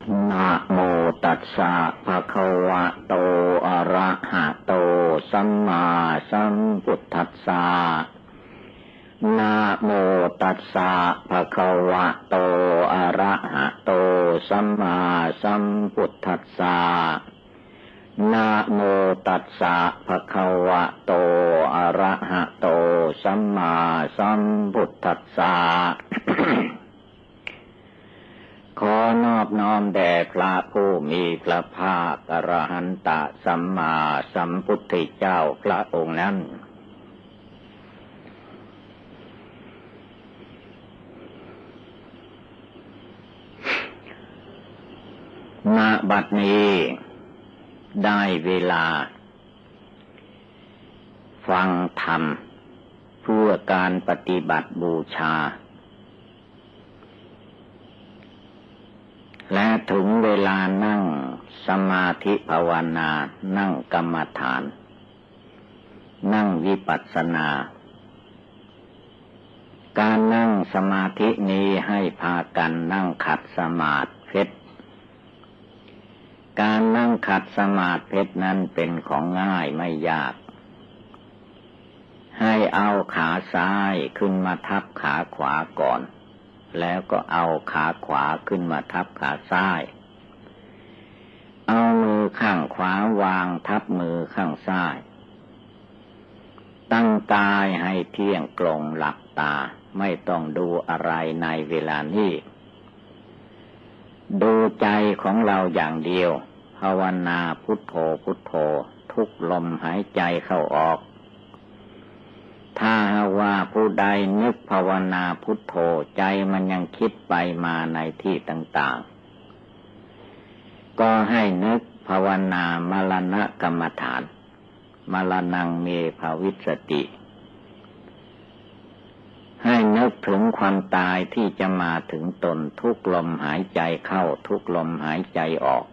นะโมตัสสะภะคะวะโตอะระหะโตสัมมาสัมพุทธัสสะนะโมตัสสะภะคะวะโตอะระหะโตสัมมาสัมพุทธัสสะนะโมตัสสะภะคะวะโตอะระหะโตสัมมาสัมพุทธัสสะขอนอบน้อมแด่พระผู้มีพระภาคอรหันตสัมมาสัมพุทธเจ้าพระองค์นั้นณ บัดนี้ได้เวลาฟังธรรมเพื่อการปฏิบัติบูชาและถึงเวลานั่งสมาธิภาวนานั่งกรรมฐานนั่งวิปัสสนาการนั่งสมาธินี้ให้พากันนั่งขัดสมาธิการนั่งขัดสมาธินั้นเป็นของง่ายไม่ยากให้เอาขาซ้ายขึ้นมาทับขาขวาก่อนแล้วก็เอาขาขวาขึ้นมาทับขาซ้ายเอามือข้างขวาวางทับมือข้างซ้ายตั้งกายให้เที่ยงตรงหลับตาไม่ต้องดูอะไรในเวลานี้ดูใจของเราอย่างเดียวภาวนาพุทโธพุทโธทุกลมหายใจเข้าออกถ้าว่าผู้ใดนึกภาวนาพุทโธใจมันยังคิดไปมาในที่ต่างๆก็ให้นึกภาวนามรณกรรมฐานมรณังเมภวิสติให้นึกถึงความตายที่จะมาถึงตนทุกลมหายใจเข้าทุกลมหายใจออก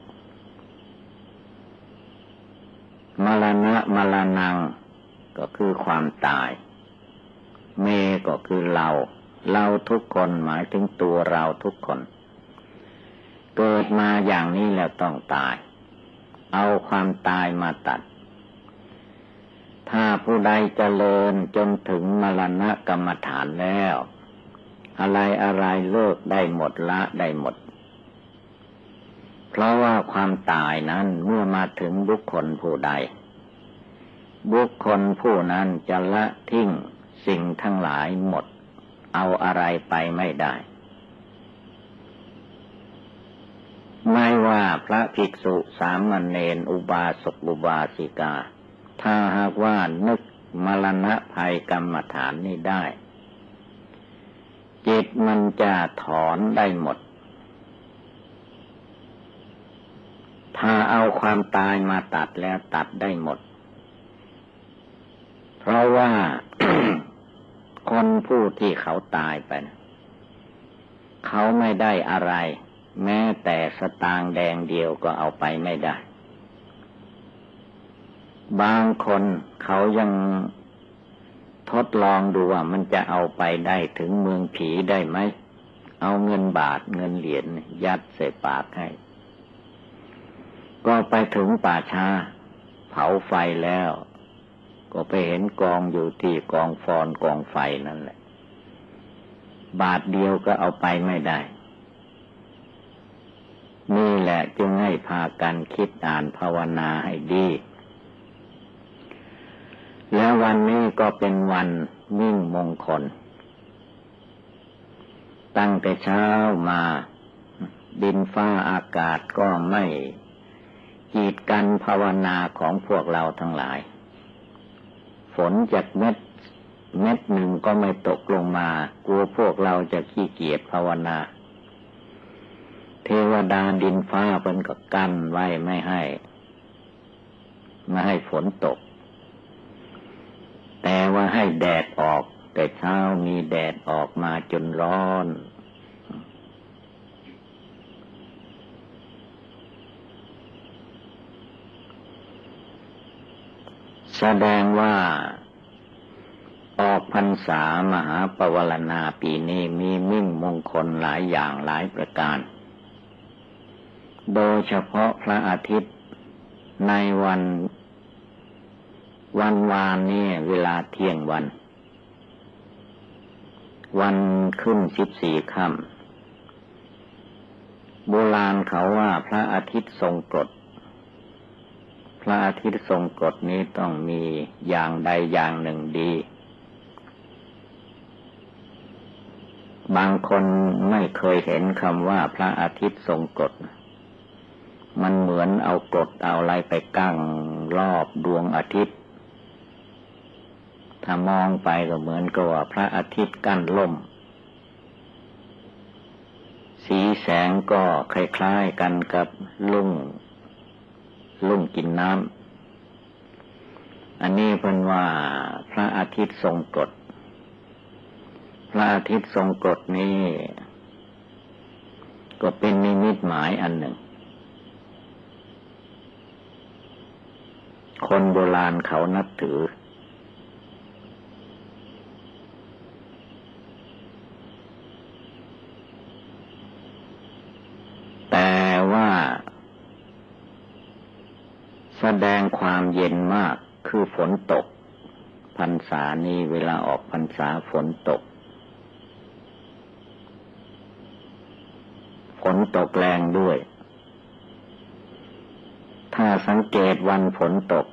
มรณะมรณังก็คือความตายเมก็คือเราทุกคนหมายถึงตัวเราทุกคนเกิดมาอย่างนี้แล้วต้องตายเอาความตายมาตัดถ้าผู้ใดเจริญจนถึงมรณะกรรมฐานแล้วอะไรเลิกได้หมดละได้หมดเพราะว่าความตายนั้นเมื่อมาถึงบุคคลผู้ใดบุคคลผู้นั้นจะละทิ้งสิ่งทั้งหลายหมดเอาอะไรไปไม่ได้ไม่ว่าพระภิกษุสามเณรอุบาสกอุบาสิกาถ้าหากว่านึกมรณะภัยกรรมฐานนี้ได้จิตมันจะถอนได้หมดถ้าเอาความตายมาตัดแล้วตัดได้หมดเพราะว่า คนผู้ที่เขาตายไปเขาไม่ได้อะไรแม้แต่สตางค์แดงเดียวก็เอาไปไม่ได้บางคนเขายังทดลองดูว่ามันจะเอาไปได้ถึงเมืองผีได้ไหมเอาเงินบาทเงินเหรียญยัดใส่ปากให้ก็ไปถึงป่าช้าเผาไฟแล้วก็ไปเห็นกองอยู่ที่กองฟอนกองไฟนั่นแหละบาทเดียวก็เอาไปไม่ได้นี่แหละจึงให้พากันคิดอ่านภาวนาให้ดีแล้ววันนี้ก็เป็นวันมิ่งมงคลตั้งแต่เช้ามาดินฟ้าอากาศก็ไม่กีดกันภาวนาของพวกเราทั้งหลายฝนจากเม็ดหนึ่งก็ไม่ตกลงมากลัวพวกเราจะขี้เกียจภาวนาเทวดาดินฟ้าเพิ่นก็กั้นไว้ไม่ให้ฝนตกแต่ว่าให้แดดออกแต่เช้ามีแดดออกมาจนร้อนแสดงว่าออกพรรษามหาปวารณาปีนี้มีมิ่งมงคลหลายอย่างหลายประการโดยเฉพาะพระอาทิตย์ในวันวานนี้เวลาเที่ยงวันขึ้น14 ค่ำโบราณเขาว่าพระอาทิตย์ทรงกฎพระอาทิตย์ทรงกฎนี้ต้องมีอย่างใดอย่างหนึ่งดีบางคนไม่เคยเห็นคำว่าพระอาทิตย์ทรงกฎมันเหมือนเอากฎเอาอะไรไปกั้งรอบดวงอาทิตย์ถ้ามองไปก็เหมือนกับว่าพระอาทิตย์กั้นล่มสีแสงก็คล้ายๆกันกับลุ่งกินน้ำอันนี้เพิ่นว่าพระอาทิตย์ทรงกฎพระอาทิตย์ทรงกฎนี้ก็เป็นนิมิตหมายอันหนึ่งคนโบราณเขานับถือแต่ว่าแสดงความเย็นมากคือฝนตกพรรษานี้เวลาออกพรรษาฝนตกแรงด้วยถ้าสังเกตวันฝนตก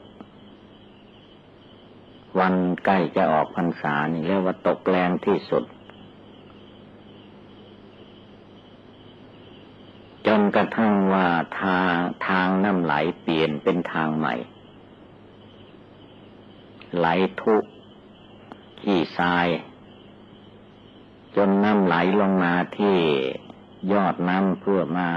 วันใกล้จะออกพรรษานี่เรียกว่าตกแรงที่สุดจนกระทั่งว่าทางน้ำไหลเปลี่ยนเป็นทางใหม่ไหลทุขี้ทรายจนน้ำไหลลงมาที่ยอดน้ำเพื่อมา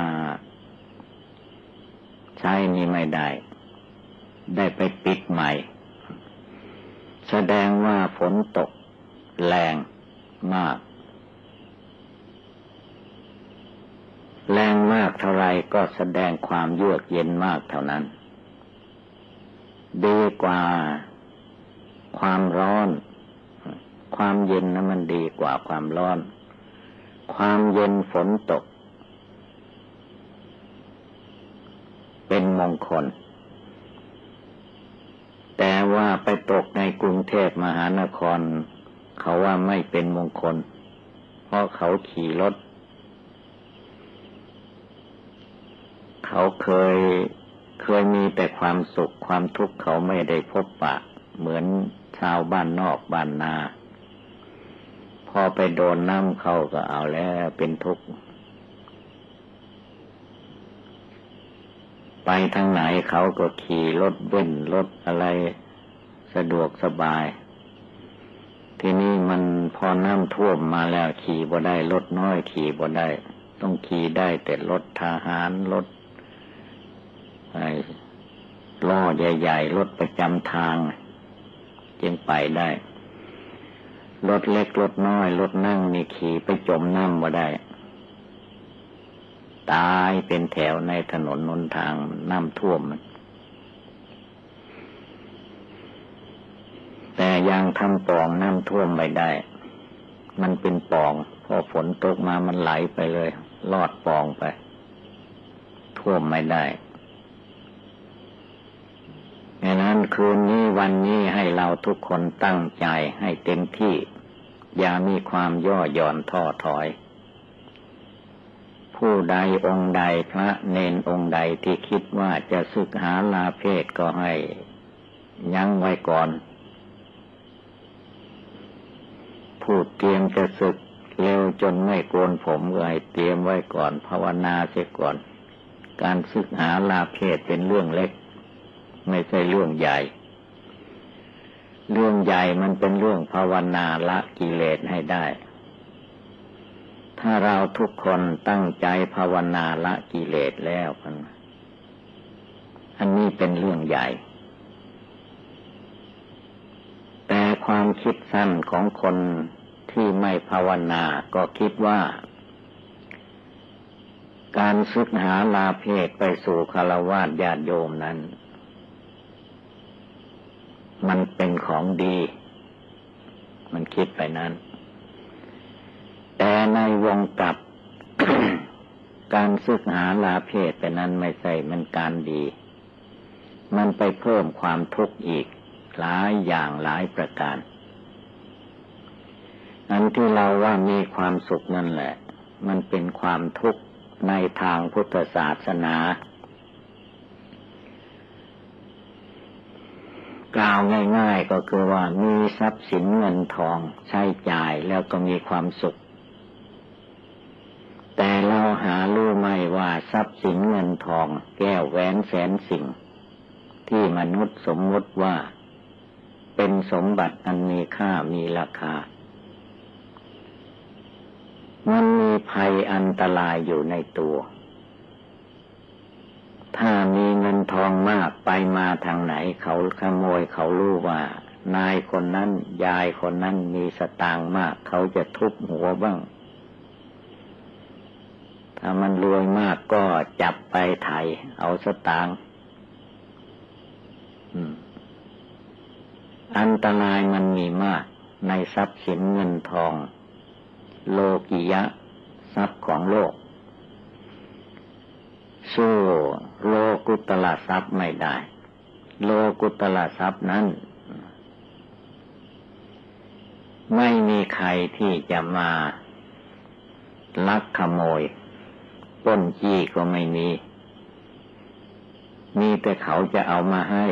ใช้นี่ไม่ได้ไปปิดใหม่แสดงว่าฝนตกแรงมากเท่าไรก็แสดงความเยือกเย็นมากเท่านั้นดีกว่าความร้อนความเย็นนั้นมันดีกว่าความร้อนความเย็นฝนตกเป็นมงคลแต่ว่าไปตกในกรุงเทพมหานครเขาว่าไม่เป็นมงคลเพราะเขาขี่รถเขาเคยมีแต่ความสุขความทุกข์เขาไม่ได้พบปะเหมือนชาวบ้านนอกบ้านนาพอไปโดนน้ำเขาก็เอาแล้วเป็นทุกข์ไปทางไหนเขาก็ขี่รถเบ้นรถอะไรสะดวกสบายทีนี้มันพอน้ำท่วมมาแล้วขี่บ่ได้รถน้อยขี่บ่ได้ต้องขี่ได้แต่รถทหารรถล้อใหญ่ๆรถประจำทางจึงไปได้รถเล็กรถน้อยรถนั่งนี่ขี่ไปจมน้ำบ่ได้ตายเป็นแถวในถนนหนทางน้ำท่วมแต่ยังทำปล่องน้ำท่วมไม่ได้มันเป็นปล่องพอฝนตกมามันไหลไปเลยลอดปล่องไปท่วมไม่ได้ดังนั้นคืนนี้วันนี้ให้เราทุกคนตั้งใจให้เต็มที่อย่ามีความย่อหย่อนท้อถอยผู้ใดองค์ใดพระเณรองค์ใดที่คิดว่าจะศึกษาลาเพศก็ให้ยั้งไว้ก่อนผู้เตรียมจะศึกเร็วจนไม่โกนผมก็ให้เตรียมไว้ก่อนภาวนาเสียก่อนการศึกษาลาเพศเป็นเรื่องเล็กไม่ใช่เรื่องใหญ่เรื่องใหญ่มันเป็นเรื่องภาวนาละกิเลสให้ได้ถ้าเราทุกคนตั้งใจภาวนาละกิเลสแล้วอันนี้เป็นเรื่องใหญ่แต่ความคิดสั้นของคนที่ไม่ภาวนาก็คิดว่าการศึกษาลาเพศไปสู่ฆราวาสญาติโยมนั้นมันเป็นของดีมันคิดไปนั้นแต่ในวงกลับการศึกหาลาเพศไปนั้นไม่ใช่มันการดีมันไปเพิ่มความทุกข์อีกหลายอย่างหลายประการอันที่เราว่ามีความสุขนั่นแหละมันเป็นความทุกข์ในทางพุทธศาสนากล่าวง่ายๆก็คือว่ามีทรัพย์สินเงินทองใช้จ่ายแล้วก็มีความสุขแต่เราหารู้ไหมว่าทรัพย์สินเงินทองแก้วแหวนแสนสิ่งที่มนุษย์สมมติว่าเป็นสมบัติอันมีค่ามีราคามันมีภัยอันตรายอยู่ในตัวถ้ามีเงินทองมากไปมาทางไหนเขาขโมยเขารู้ว่านายคนนั้นยายคนนั้นมีสตางค์มากเขาจะทุบหัวบ้างถ้ามันรวยมากก็จับไปไถ่เอาสตางค์อันตรายมันมีมากในทรัพย์สินเงินทองโลกิยะทรัพย์ของโลกสู้โลกุตละทรัพย์ไม่ได้โลกุตละทรัพย์นั้นไม่มีใครที่จะมาลักขโมยปล้นจี้ก็ไม่มีแต่เขาจะเอามาให้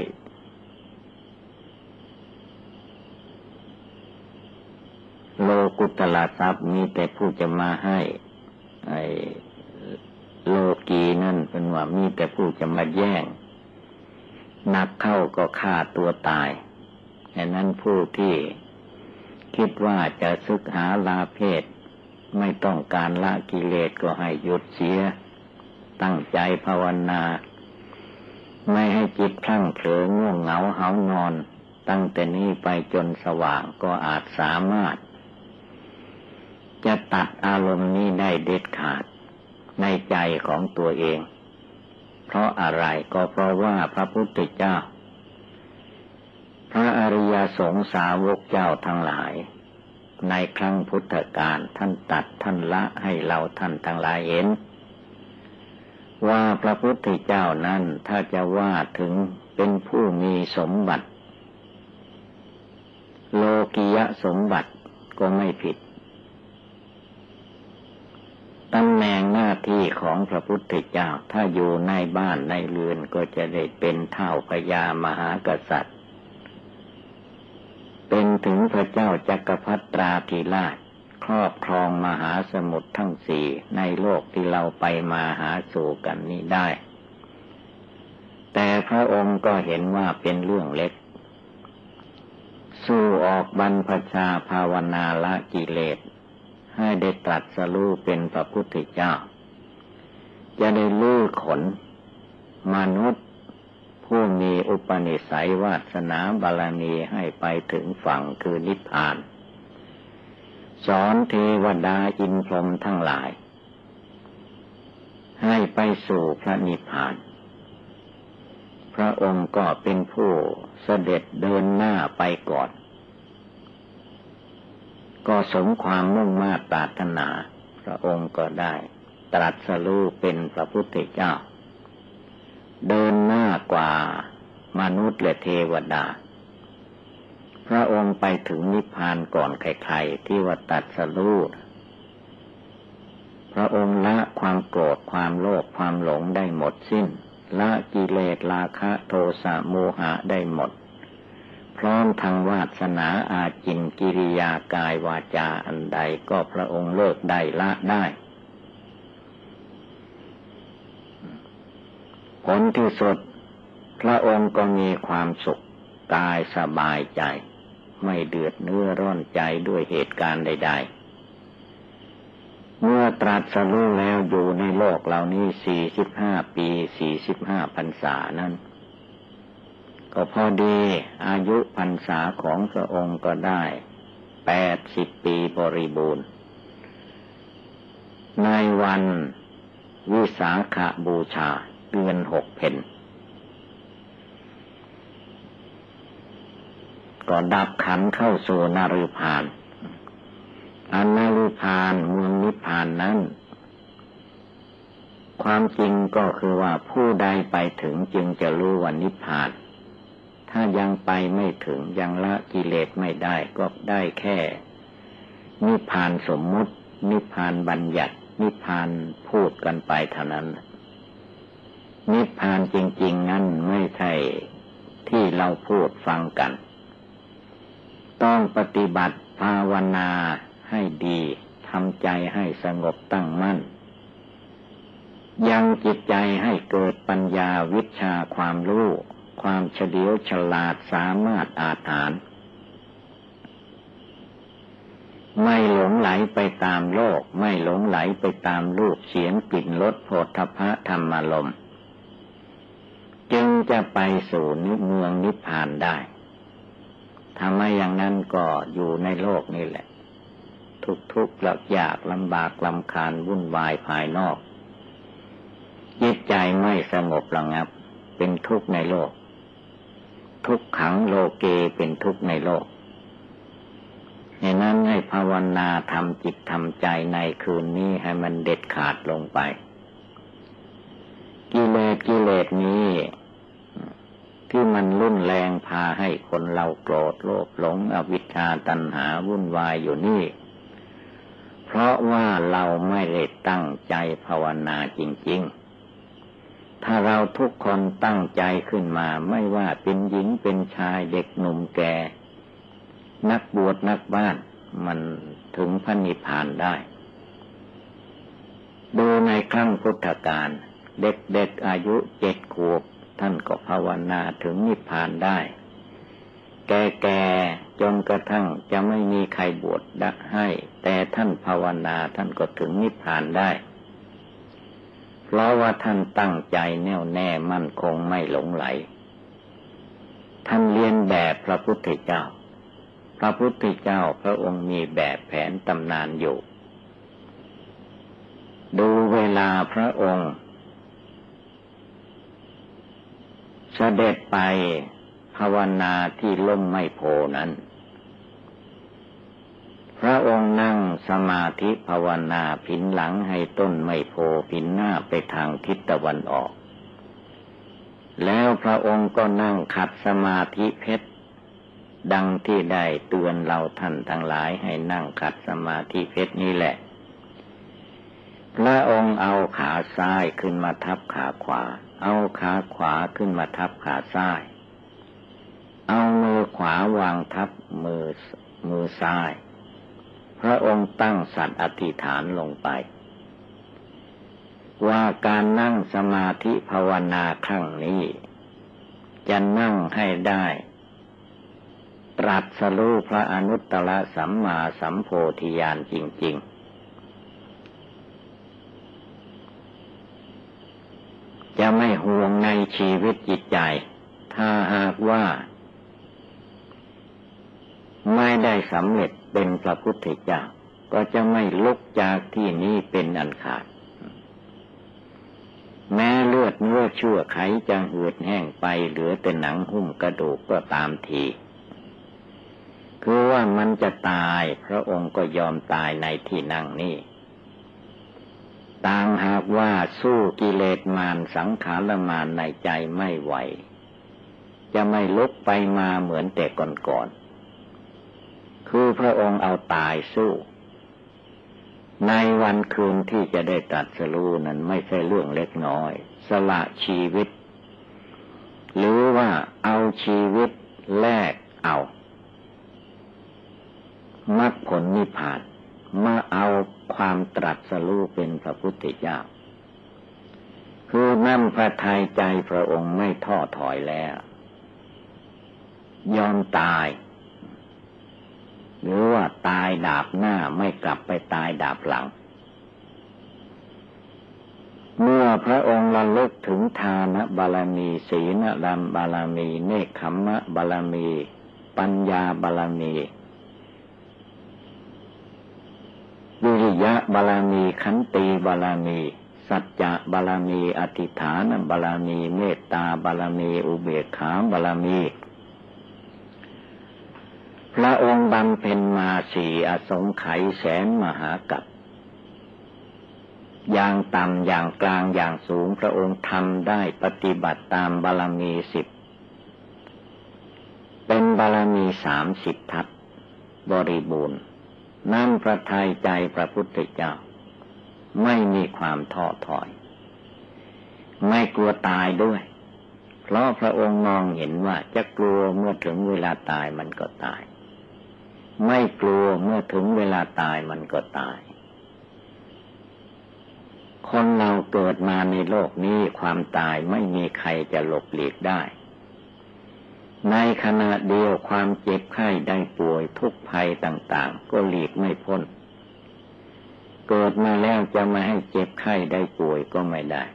โลกุตละทรัพย์มีแต่ผู้จะมาให้ไอ้โลกีนั่นเป็นว่ามีแต่ผู้จะมาแย่งหนักเข้าก็ฆ่าตัวตายดังนั้นผู้ที่คิดว่าจะศึกหาลาเพศไม่ต้องการละกิเลสก็ให้หยุดเสียตั้งใจภาวนาไม่ให้จิตพลั้งเผลอง่วงเหงาหานอนตั้งแต่นี้ไปจนสว่างก็อาจสามารถจะตัดอารมณ์นี้ได้เด็ดขาดในใจของตัวเองเพราะอะไรก็เพราะว่าพระพุทธเจ้าพระอริยสงสาวกเจ้าทั้งหลายในครั้งพุทธกาลท่านตัดท่านละให้เราท่านทั้งหลายเห็นว่าพระพุทธเจ้านั้นถ้าจะว่าถึงเป็นผู้มีสมบัติโลกิยะสมบัติก็ไม่ผิดตำแหน่งหน้าที่ของพระพุทธเจ้าถ้าอยู่ในบ้านในเรือนก็จะได้เป็นเท้าพญามหากษัตริย์เป็นถึงพระเจ้าจักรพรรดิราธิราชครอบครองมหาสมุทรทั้งสี่ในโลกที่เราไปมาหาสู่กันนี้ได้แต่พระองค์ก็เห็นว่าเป็นเรื่องเล็กสู้ออกบรรพชาภาวนาละกิเลสให้ได้ตรัสรู้เป็นพระพุทธเจ้าจะได้ลื้อขนมนุษย์ผู้มีอุปนิสัยวาสนาบารมีให้ไปถึงฝั่งคือนิพพานสอนเทวดาอินพรหมทั้งหลายให้ไปสู่พระนิพพานพระองค์ก็เป็นผู้เสด็จเดินหน้าไปก่อนก็สมความมุ่งมา่ปรารถนาพระองค์ก็ได้ตรัสรู้เป็นพระพุทธเจ้าเดินหน้ากว่ามนุษย์และเทวดาพระองค์ไปถึงนิพพานก่อนใครๆที่ว่าตรัสรู้พระองค์ละความโกรธความโลภความหลงได้หมดสิ้นละกิเลสราคะโทสะโมหะได้หมดพร้อมทางวาสนาอาจินกิริยากายวาจาอันใดก็พระองค์เลิกได้ละได้ผลที่สุดพระองค์ก็มีความสุขกายสบายใจไม่เดือดเนื้อร้อนใจด้วยเหตุการณ์ใดๆเมื่อตรัสรู้แล้วอยู่ในโลกเหล่านี้45 ปี45 พรรษานั้นก็พอดีอายุพรรษาของพระองค์ก็ได้80 ปีบริบูรณ์ในวันวิสาขบูชาเดือน6 เพ็ญก็ดับขันธ์เข้าสู่นฤพานอันนฤพานเมืองนิพพานนั้นความจริงก็คือว่าผู้ใดไปถึงจึงจะรู้ว่านิพพานถ้ายังไปไม่ถึงยังละกิเลสไม่ได้ก็ได้แค่นิพพานสมมุตินิพพานบัญญัตินิพพานพูดกันไปเท่านั้นนิพพานจริงๆนั้นไม่ใช่ที่เราพูดฟังกันต้องปฏิบัติภาวนาให้ดีทำใจให้สงบตั้งมั่นยังจิตใจให้เกิดปัญญาวิชาความรู้ความเฉลียวฉลาดสามารถอาจหาญไม่หลงไหลไปตามโลกไม่หลงไหลไปตามรูปเสียงกลิ่นรสโผฏฐัพพะธรรมารมณ์จึงจะไปสู่เมืองนิพพานได้ทำไมอย่างนั้นก็อยู่ในโลกนี่แหละทุกข์ยากลำบากรำคาญวุ่นวายภายนอกจิตใจไม่สงบระงับเป็นทุกข์ในโลกทุกขังโลเกเป็นทุกข์ในโลกฉะนั้นให้ภาวนาทำจิตทำใจในคืนนี้ให้มันเด็ดขาดลงไปกิเลสนี้ที่มันรุนแรงพาให้คนเราโกรธโลภหลงอวิชชาตัณหาวุ่นวายอยู่นี่เพราะว่าเราไม่ได้ตั้งใจภาวนาจริงๆถ้าเราทุกคนตั้งใจขึ้นมาไม่ว่าเป็นหญิงเป็นชายเด็กหนุ่มแก่นักบวชนักบ้านมันถึงพระนิพพานได้ดูในครั้งพุทธกาลเด็กอายุ7 ขวบท่านก็ภาวนาถึงนิพพานได้แก่จนกระทั่งจะไม่มีใครบวชให้แต่ท่านภาวนาท่านก็ถึงนิพพานได้เพราะว่าท่านตั้งใจแน่วแน่มั่นคงไม่หลงไหลท่านเรียนแบบพระพุทธเจ้าพระพุทธเจ้าพระองค์มีแบบแผนตำนานอยู่ดูเวลาพระองค์เสด็จไปภาวนาที่ล่มไม้โพนั้นพระองค์นั่งสมาธิภาวนาผินหลังให้ต้นไม้โพผินหน้าไปทางทิศตะวันออกแล้วพระองค์ก็นั่งขัดสมาธิเพชรดังที่ได้เตือนเราท่านทั้งหลายให้นั่งขัดสมาธิเพชรนี้แหละพระองค์เอาขาซ้ายขึ้นมาทับขาขวาเอาขาขวาขึ้นมาทับขาซ้ายเอามือขวาวางทับมือซ้ายพระองค์ตั้งสัตย์อธิษฐานลงไปว่าการนั่งสมาธิภาวนาครั้งนี้จะนั่งให้ได้ตรัสรู้พระอนุตตรสัมมาสัมโพธิญาณจริงๆจะไม่ห่วงในชีวิตจิตใจถ้าหากว่าไม่ได้สำเร็จเป็นพระพุทธเจ้าก็จะไม่ลุกจากที่นี้เป็นอันขาดแม้เลือดเนื้อชั่วไขจะเหือดแห้งไปเหลือแต่หนังหุ้มกระดูกก็ตามทีคือว่ามันจะตายพระองค์ก็ยอมตายในที่นั่งนี้ต่างหากว่าสู้กิเลสมารสังขารมารในใจไม่ไหวจะไม่ลุกไปมาเหมือนแต่ก่อนๆคือพระองค์เอาตายสู้ในวันคืนที่จะได้ตรัสรู้นั้นไม่ใช่เรื่องเล็กน้อยสละชีวิตหรือว่าเอาชีวิตแลกเอามรรคผลนิพพานมาเอาความตรัสรู้เป็นพระพุทธเจ้าคือนั่นพระทัยใจพระองค์ไม่ท้อถอยแล้วยอมตายหรือว่าตายดาบหน้าไม่กลับไปตายดาบหลังเมื่อพระองค์ระลึกถึงทานบารมีศีลบารมีเนกขัมมะบารมีปัญญาบารมีวิริยะบารมีขันติบารมีสัจจะบารมีอธิษฐานบารมีเมตตาบารมีอุเบกขาบารมีพระองค์บำเพ็ญมา4 อสงไขยแสนมหากัปอย่างต่ำอย่างกลางอย่างสูงพระองค์ทำได้ปฏิบัติตามบารมี10เป็นบารมี30ทัศบริบูรณ์นั่นประทัยใจพระพุทธเจ้าไม่มีความท้อถอยไม่กลัวตายด้วยเพราะพระองค์มองเห็นว่าจะกลัวเมื่อถึงเวลาตายมันก็ตายไม่กลัวเมื่อถึงเวลาตายมันก็ตายคนเราเกิดมาในโลกนี้ความตายไม่มีใครจะหลบหลีกได้ในขณะเดียวความเจ็บไข้ได้ป่วยทุกข์ภัยต่างๆก็หลีกไม่พ้นเกิดมาแล้วจะไม่ให้เจ็บไข้ได้ป่วยก็ไม่ได้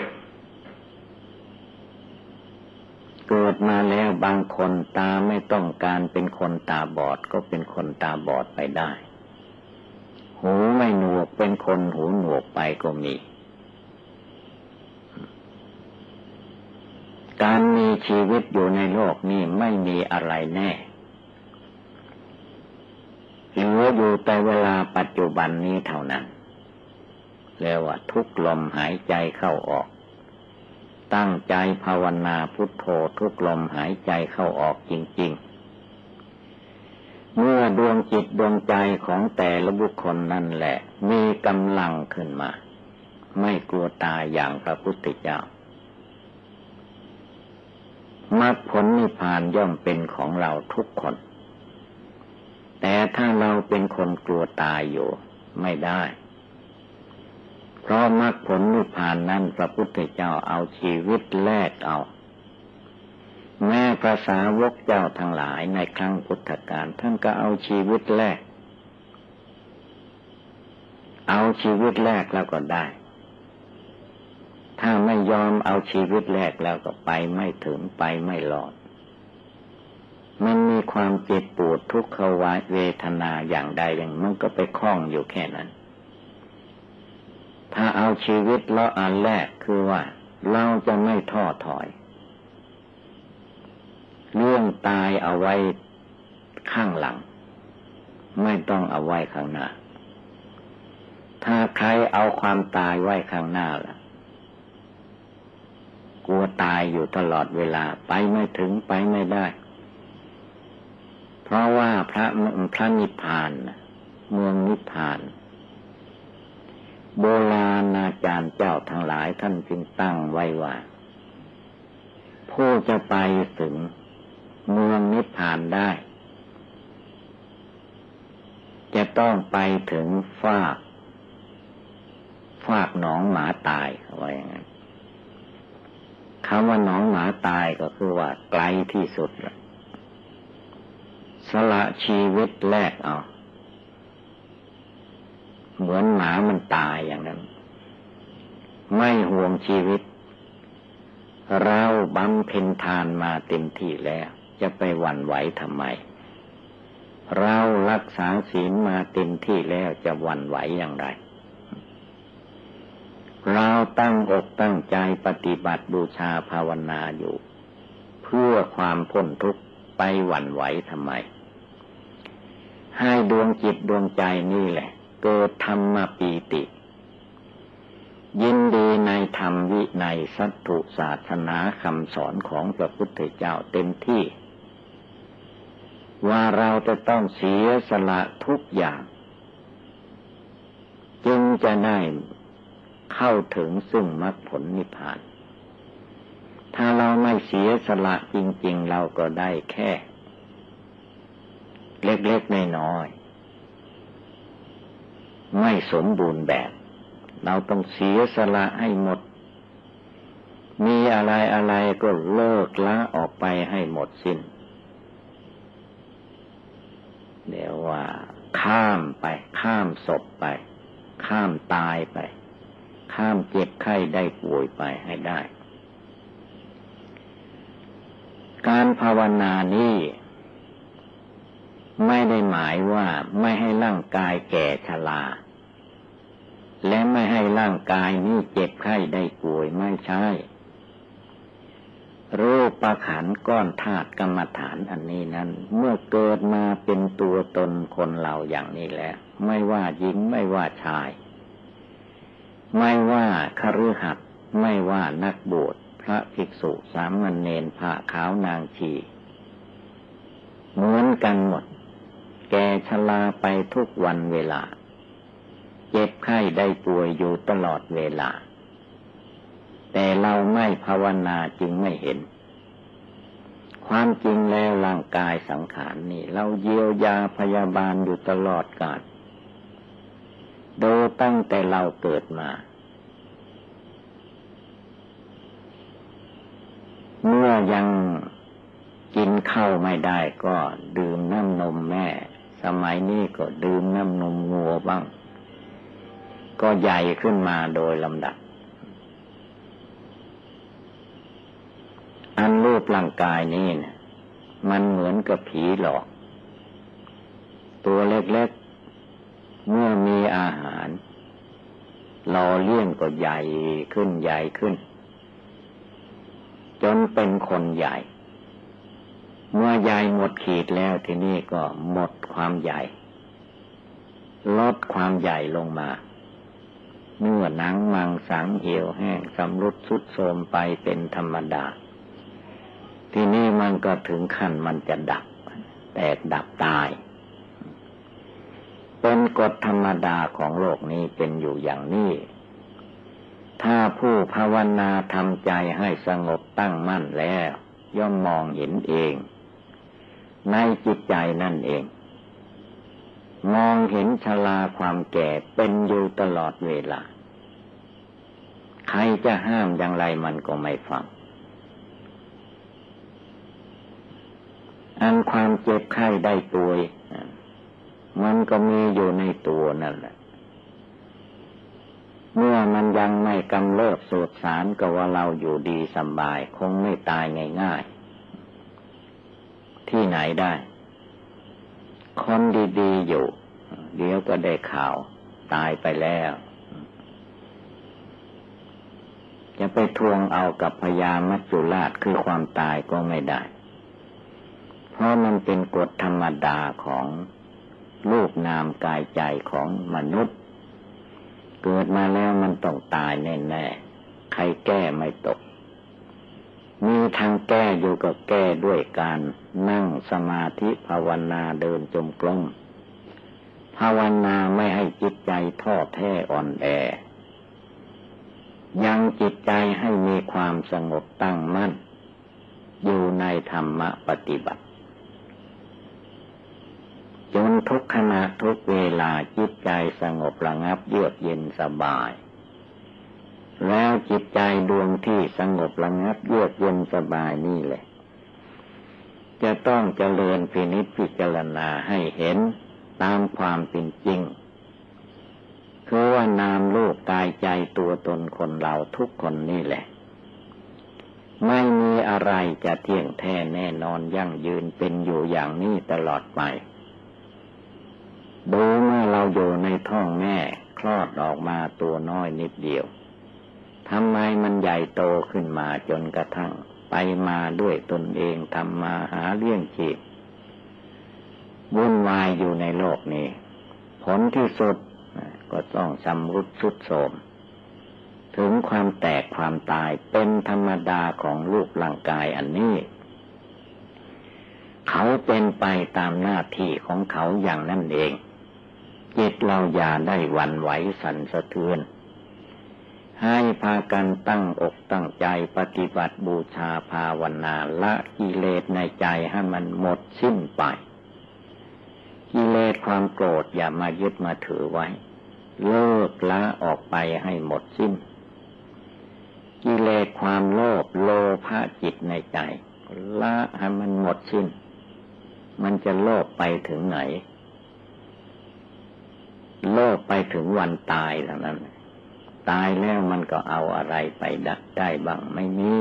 เกิดมาแล้วบางคนตาไม่ต้องการเป็นคนตาบอดก็เป็นคนตาบอดไปได้หูไม่หนวกเป็นคนหูหนวกไปก็มีการมีชีวิตอยู่ในโลกนี้ไม่มีอะไรแน่เหลืออยู่แต่เวลาปัจจุบันนี้เท่านั้นเรียกว่าทุกลมหายใจเข้าออกตั้งใจภาวนาพุทโธทุกลมหายใจเข้าออกจริงๆเมื่อดวงจิตดวงใจของแต่ละบุคคลนั่นแหละมีกำลังขึ้นมาไม่กลัวตายอย่างพระพุทธเจ้ามรรคผลนิพพานย่อมเป็นของเราทุกคนแต่ถ้าเราเป็นคนกลัวตายอยู่ไม่ได้เพราะมรรคผลนิพพานนั้นพระพุทธเจ้าเอาชีวิตแลกเอาแม้พระสาวกเจ้าทั้งหลายในครั้งพุทธกาลท่านก็เอาชีวิตแลกเอาชีวิตแลกแล้วก็ได้ถ้าไม่ยอมเอาชีวิตแลกแล้วก็ไปไม่ถึงไปไม่รอดมันมีความเจ็บปวดทุกขเวทนาอย่างใดอย่างมันก็ไปคล้องอยู่แค่นั้นถ้าเอาชีวิตแล้วอันแรกคือว่าเราจะไม่ท้อถอยเรื่องตายเอาไว้ข้างหลังไม่ต้องเอาไว้ข้างหน้าถ้าใครเอาความตายไว้ข้างหน้าล่ะกลัวตายอยู่ตลอดเวลาไปไม่ถึงไปไม่ได้เพราะว่าพระนิพพานเมืองนิพพานโบราณอาจารย์เจ้าทั้งหลายท่านจึงตั้งไว้ว่าผู้จะไปถึงเมืองนิพพานได้จะต้องไปถึงฟากหนองหมาตายไว้อย่างนั้นคำว่าหนองหมาตายก็คือว่าไกลที่สุดสละชีวิตแลกเอาเหมือนหมามันตายอย่างนั้นไม่ห่วงชีวิตเราบำเพ็ญทานมาเต็มที่แล้วจะไปหวั่นไหวทำไมเรารักษาศีลมาเต็มที่แล้วจะหวั่นไหวอย่างไรเราตั้งอกตั้งใจปฏิบัติบูชาภาวนาอยู่เพื่อความพ้นทุกข์ไปหวั่นไหวทำไมให้ดวงจิตดวงใจนี่แหละเกิดธรรมปีติยินดีในธรรมวินัยสัตถุศาสนาคำสอนของพระพุทธเจ้าเต็มที่ว่าเราจะต้องเสียสละทุกอย่างจึงจะได้เข้าถึงซึ่งมรรคผลนิพพานถ้าเราไม่เสียสละจริงๆเราก็ได้แค่เล็กๆน้อยๆไม่สมบูรณ์แบบเราต้องเสียสละให้หมดมีอะไรก็เลิกละออกไปให้หมดสิ้นเดี๋ยวว่าข้ามไปข้ามศพไปข้ามตายไปข้ามเจ็บไข้ได้ป่วยไปให้ได้การภาวนานี้ไม่ได้หมายว่าไม่ให้ร่างกายแก่ชราและไม่ให้ร่างกายนี้เจ็บไข้ได้ป่วยไม่ใช่รูปขันธ์ก้อนธาตุกรรมฐานอันนี้นั้นเมื่อเกิดมาเป็นตัวตนคนเราอย่างนี้แล้วไม่ว่าหญิงไม่ว่าชายไม่ว่าคฤหัสถ์ไม่ว่านักบวชพระภิกษุสามเณรพระขาวนางชีเหมือนกันหมดแก่ชราไปทุกวันเวลาเจ็บไข้ได้ป่วยอยู่ตลอดเวลาแต่เราไม่ภาวนาจึงไม่เห็นความจริงแล้วร่างกายสังขารนี่เราเยียวยาพยาบาลอยู่ตลอดกาลโดยตั้งแต่เราเกิดมาเมื่อยังกินข้าวไม่ได้ก็ดื่มน้ำนมแม่สมัยนี้ก็ดื่มน้ำนมงัวบ้างก็ใหญ่ขึ้นมาโดยลำดับอันรูปร่างกายนี้นะมันเหมือนกับผีหลอกตัวเล็กๆเมื่อมีอาหารหล่อเลี้ยงก็ใหญ่ขึ้นใหญ่ขึ้นจนเป็นคนใหญ่เมื่อใหญ่หมดขีดแล้วทีนี้ก็หมดความใหญ่ลดความใหญ่ลงมาเนื้อหนังมังสังเหี่ยวแห้งสำรุดทรุดโทรมไปเป็นธรรมดาทีนี้มันก็ถึงขั้นมันจะดับแตกดับตายเป็นกฎธรรมดาของโลกนี้เป็นอยู่อย่างนี้ถ้าผู้ภาวนาทำใจให้สงบตั้งมั่นแล้วย่อมมองเห็นเองในจิตใจนั่นเองมองเห็นชราความแก่เป็นอยู่ตลอดเวลาใครจะห้ามอย่างไรมันก็ไม่ฟังอันความเจ็บไข้ได้ป่วยมันก็มีอยู่ในตัวนั่นแหละเมื่อมันยังไม่กำเริบโสดสารก็ว่าเราอยู่ดีสบายคงไม่ตายง่ายๆที่ไหนได้คนดีๆอยู่เดี๋ยวก็ได้ข่าวตายไปแล้วจะไปทวงเอากับพญามัจจุราชคือความตายก็ไม่ได้เพราะมันเป็นกฎธรรมดาของรูปนามกายใจของมนุษย์เกิดมาแล้วมันต้องตายแน่ๆใครแก้ไม่ตกมีทางแก้อยู่ก็แก้ด้วยการนั่งสมาธิภาวนาเดินจงกรมภาวนาไม่ให้จิตใจท้อแท้อ่อนแอยังจิตใจให้มีความสงบตั้งมั่นอยู่ในธรรมปฏิบัติจนทุกขณะทุกเวลาจิตใจสงบระงับเยือกเย็นสบายแล้วจิตใจดวงที่สงบระงับเยือกเย็นสบายนี่แหละจะต้องเจริญพินิจพิจารณาให้เห็นตามความเป็นจริงคือว่านามรูปกายใจตัวตนคนเราทุกคนนี่แหละไม่มีอะไรจะเที่ยงแท้แน่นอนยั่งยืนเป็นอยู่อย่างนี้ตลอดไปดูเมื่อเราอยู่ในท้องแม่คลอดออกมาตัวน้อยนิดเดียวทำไมมันใหญ่โตขึ้นมาจนกระทั่งไปมาด้วยตนเองทำมาหาเลี้ยงชีพวุ่นวายอยู่ในโลกนี้ผลที่สุดก็ต้องชำรุดทรุดโทรมถึงความแตกความตายเป็นธรรมดาของรูปร่างกายอันนี้เขาเป็นไปตามหน้าที่ของเขาอย่างนั้นเองจิตเราอย่าได้หวั่นไหวสั่นสะเทือนให้พากันตั้งอกตั้งใจปฏิบัติบูชาภาวนาละกิเลสในใจให้มันหมดสิ้นไปกิเลสความโกรธอย่ามายึดมาถือไว้เลิกละออกไปให้หมดสิ้นกิเลสความโลภโลภะจิตในใจละให้มันหมดสิ้นมันจะโลภไปถึงไหนโลภไปถึงวันตายเท่านั้นตายแล้วมันก็เอาอะไรไปได้บ้างไม่มี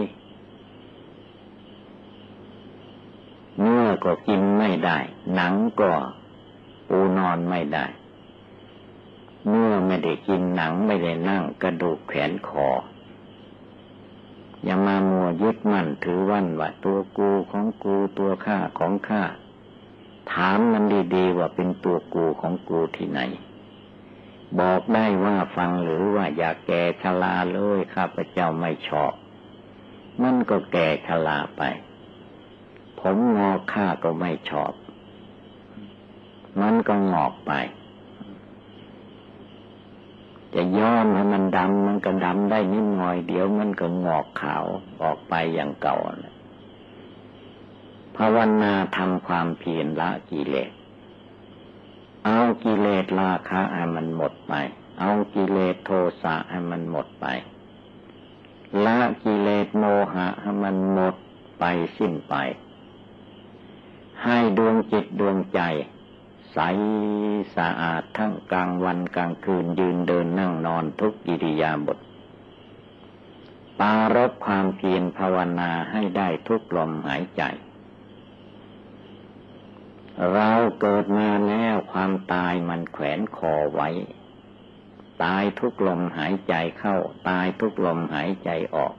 เนื้อก็กินไม่ได้หนังก็ปูนอนไม่ได้เนื้อไม่ได้กินหนังไม่ได้นั่งกระดูกแขนคออย่ามามัวยึดมั่นถือมั่นว่าตัวกูของกูตัวข้าของข้าถามมันดีๆว่าเป็นตัวกูของกูที่ไหนบอกได้ว่าฟังหรือว่าอย่าแก่ชราเลยข้าพเจ้าไม่ชอบมันก็แก่ชราไปผมงอกข้าก็ไม่ชอบมันก็งอกไปจะย้อมให้มันดำมันก็ดำได้นิดหน่อยเดี๋ยวมันก็งอกขาวออกไปอย่างเก่าภาวนาทำความเพียรละกิเลสเอากิเลสราคะให้มันหมดไปเอากิเลสโทสะให้มันหมดไปละกิเลสโมหะให้มันหมดไปสิ้นไปให้ดวงจิตดวงใจใสสะอาดทั้งกลางวันกลางคืนยืนเดินนั่งนอนทุกอิริยาบถปรารภความเพียรภาวนาให้ได้ทุกลมหายใจเราเกิดมาแล้วความตายมันแขวนคอไว้ตายทุกลมหายใจเข้าตายทุกลมหายใจออก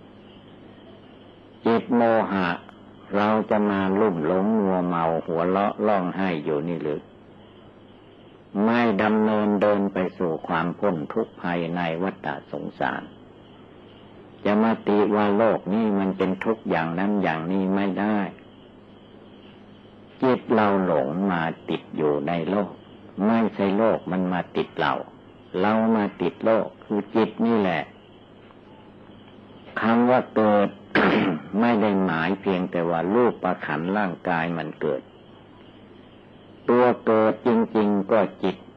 จิตโมหะเราจะมาลุ่มหลงมัวเมาหัวเราะร้องไห้อยู่นี่หรือไม่ดำเนินเดินไปสู่ความพ้นทุกข์ภายในวัฏสงสารจะมาติว่าโลกนี้มันเป็นทุกข์อย่างนั้นอย่างนี้ไม่ได้จิตเราหลงมาติดอยู่ในโลกไม่ใช่โลกมันมาติดเรามาติดโลกคือจิตนี่แหละคำว่าเกิด ไม่ได้หมายเพียงแต่ว่ารูปประขันร่างกายมันเกิดตัวเกิดจริงๆก็จิต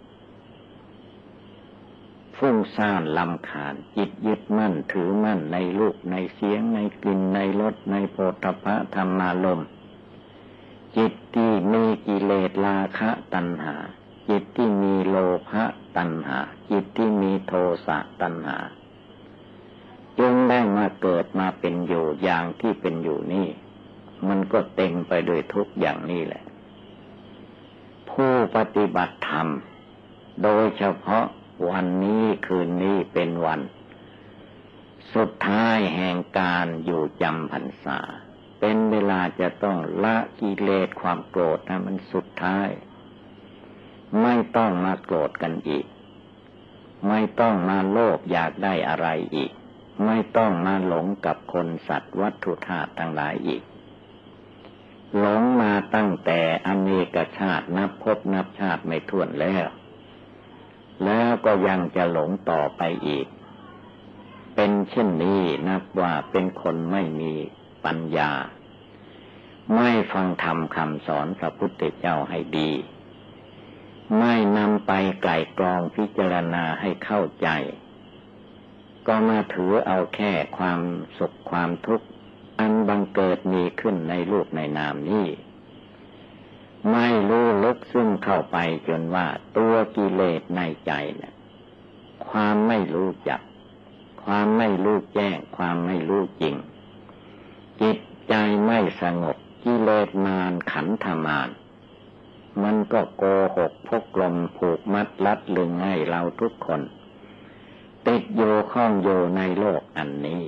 ฟุ้งซ่านรำคาญจิตยึดมั่นถือมั่นในรูปในเสียงในกลิ่นในรสในโผฏฐัพพะธรรมารมณ์จิตที่มีกิเลสราคะตัณหาจิตที่มีโลภะตัณหาจิตที่มีโทสะตัณหาจึงได้มาเกิดมาเป็นอยู่อย่างที่เป็นอยู่นี่มันก็เต็มไปด้วยทุกข์อย่างนี้แหละผู้ปฏิบัติธรรมโดยเฉพาะวันนี้คืนนี้เป็นวันสุดท้ายแห่งการอยู่จำพรรษาเป็นเวลาจะต้องละกิเลสความโกรธนะมันสุดท้ายไม่ต้องมาโกรธกันอีกไม่ต้องมาโลภอยากได้อะไรอีกไม่ต้องมาหลงกับคนสัตว์วัตถุธาตุทั้งหลายอีกหลงมาตั้งแต่อเนกชาตินับภพนับชาติไม่ถ้วนแล้วก็ยังจะหลงต่อไปอีกเป็นเช่นนี้นับว่าเป็นคนไม่มีปัญญาไม่ฟังธรรมคำสอนพระพุทธเจ้าให้ดีไม่นำไปไกล่กรองพิจารณาให้เข้าใจก็มาถือเอาแค่ความสุขความทุกข์อันบังเกิดมีขึ้นในรูปในนามนี้ไม่รู้ลึกซึ้งเข้าไปจนว่าตัวกิเลสในใจเนี่ยความไม่รู้จักความไม่รู้แจ้งความไม่รู้จริงจิตใจไม่สงบกิเลสมารขันธมารมันก็โกหกพกลมผูกมัดลัดลึงให้เราทุกคนติดโยข้องโยในโลกอันนี้